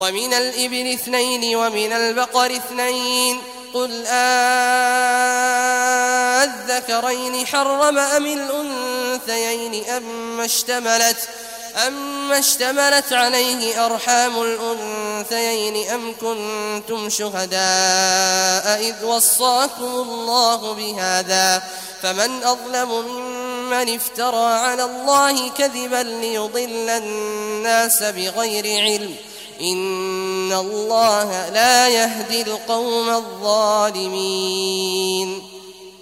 ومن الإبل 2 ومن البقر 2 قل الذكرين حرم أم الأنثيين أما اشتملت عليه أرحام الأنثيين أم كنتم شهداء إذ وصاكم الله بهذا فمن أظلم ممن افترى على الله كذبا ليضل الناس بغير علم إن الله لا يهدي القوم الظالمين.